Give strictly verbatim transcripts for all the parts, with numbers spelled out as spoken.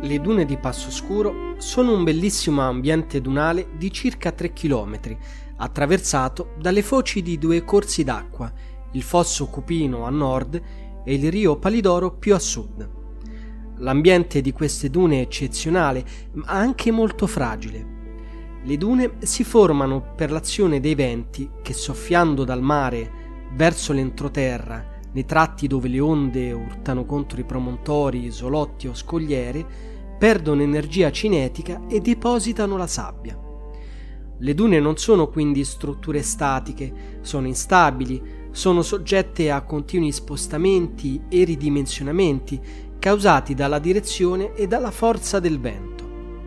Le dune di Passoscuro sono un bellissimo ambiente dunale di circa tre chilometri, attraversato dalle foci di due corsi d'acqua, il Fosso Cupino a nord e il Rio Palidoro più a sud. L'ambiente di queste dune è eccezionale, ma anche molto fragile. Le dune si formano per l'azione dei venti che, soffiando dal mare verso l'entroterra, nei tratti dove le onde urtano contro i promontori, isolotti o scogliere, perdono energia cinetica e depositano la sabbia. Le dune non sono quindi strutture statiche, sono instabili, sono soggette a continui spostamenti e ridimensionamenti causati dalla direzione e dalla forza del vento.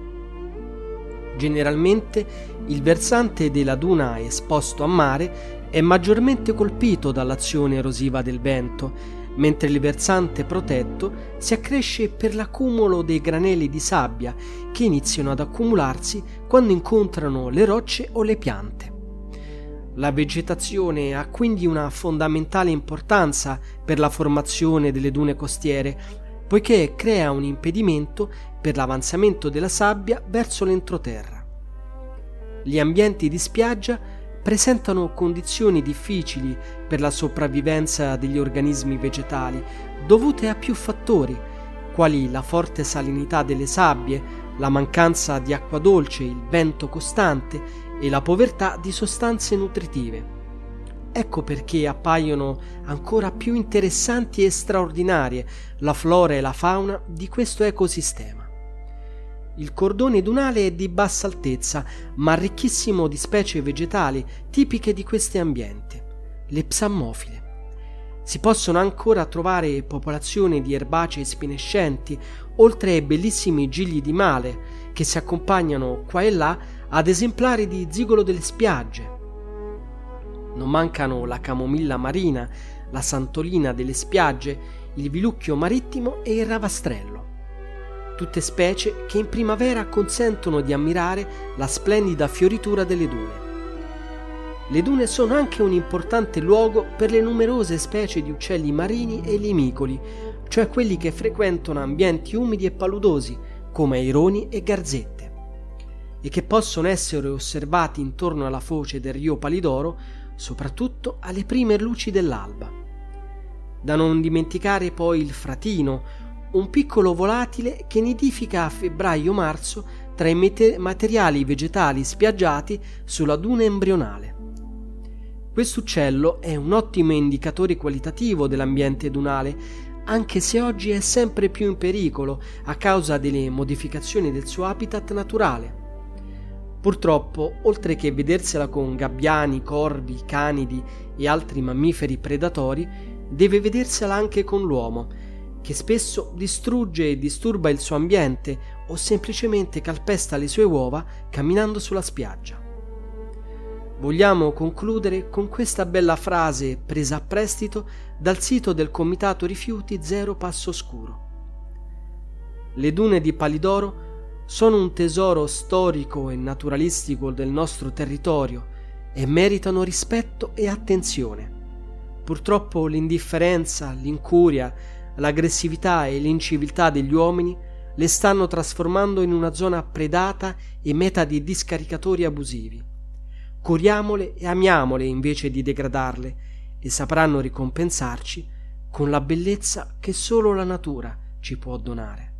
Generalmente il versante della duna esposto a mare è maggiormente colpito dall'azione erosiva del vento, mentre il versante protetto si accresce per l'accumulo dei granelli di sabbia che iniziano ad accumularsi quando incontrano le rocce o le piante. La vegetazione ha quindi una fondamentale importanza per la formazione delle dune costiere, poiché crea un impedimento per l'avanzamento della sabbia verso l'entroterra. Gli ambienti di spiaggia presentano condizioni difficili per la sopravvivenza degli organismi vegetali, dovute a più fattori, quali la forte salinità delle sabbie, la mancanza di acqua dolce, il vento costante e la povertà di sostanze nutritive. Ecco perché appaiono ancora più interessanti e straordinarie la flora e la fauna di questo ecosistema. Il cordone dunale è di bassa altezza, ma ricchissimo di specie vegetali tipiche di questi ambienti, le psammofile. Si possono ancora trovare popolazioni di erbacee spinescenti, oltre ai bellissimi gigli di mare che si accompagnano qua e là ad esemplari di zigolo delle spiagge. Non mancano la camomilla marina, la santolina delle spiagge, il vilucchio marittimo e il ravastrello. Tutte specie che in primavera consentono di ammirare la splendida fioritura delle dune. Le dune sono anche un importante luogo per le numerose specie di uccelli marini e limicoli, cioè quelli che frequentano ambienti umidi e paludosi, come aironi e garzette, e che possono essere osservati intorno alla foce del Rio Palidoro, soprattutto alle prime luci dell'alba. Da non dimenticare poi il fratino, un piccolo volatile che nidifica a febbraio-marzo tra i mete- materiali vegetali spiaggiati sulla duna embrionale. Quest'uccello è un ottimo indicatore qualitativo dell'ambiente dunale, anche se oggi è sempre più in pericolo a causa delle modificazioni del suo habitat naturale. Purtroppo, oltre che vedersela con gabbiani, corvi, canidi e altri mammiferi predatori, deve vedersela anche con l'uomo, che spesso distrugge e disturba il suo ambiente o semplicemente calpesta le sue uova camminando sulla spiaggia. Vogliamo concludere con questa bella frase presa a prestito dal sito del Comitato Rifiuti Zero Passoscuro. Le dune di Palidoro sono un tesoro storico e naturalistico del nostro territorio e meritano rispetto e attenzione. Purtroppo l'indifferenza, l'incuria, l'aggressività e l'inciviltà degli uomini le stanno trasformando in una zona predata e meta di discaricatori abusivi. Curiamole e amiamole invece di degradarle, e sapranno ricompensarci con la bellezza che solo la natura ci può donare.